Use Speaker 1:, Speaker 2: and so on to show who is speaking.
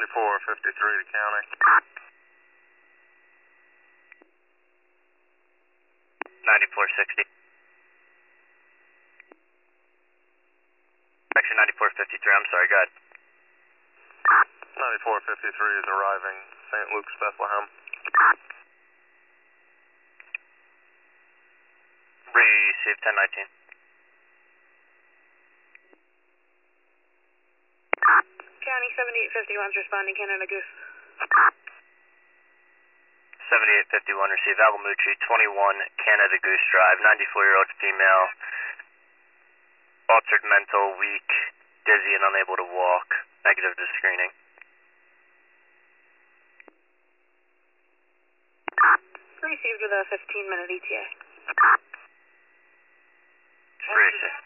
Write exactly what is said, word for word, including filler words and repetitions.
Speaker 1: ninety-four fifty-three to county.
Speaker 2: ninety-four sixty. Actually, ninety-four fifty-three, I'm sorry, go ahead.
Speaker 1: ninety-four fifty-three is arriving Saint Luke's, Bethlehem.
Speaker 2: Receive ten nineteen.
Speaker 3: County seventy-eight fifty-one's responding, Canada Goose.
Speaker 2: seventy-eight fifty-one, receive Alamucci, twenty-one Canada Goose Drive, ninety-four-year-old female, altered mental, weak, dizzy and unable to walk, negative to screening.
Speaker 3: Received with a fifteen minute E T A.
Speaker 2: Receive.